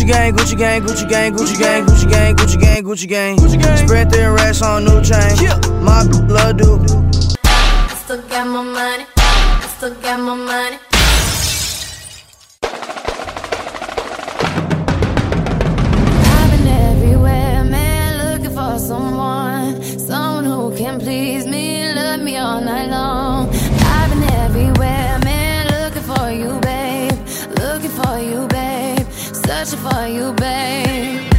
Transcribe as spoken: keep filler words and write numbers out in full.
gang, Gucci gang, Gucci gang, Gucci gang, Gucci gang, Gucci gang, Gucci gang, Gucci gang. Spread thin racks on new chain. My blood do. I still got my money. I still got my money. I've been everywhere, man, looking for someone, someone who can please me, love me all night long. I've been everywhere, man, looking for you, babe, looking for you, babe, searching for you, babe.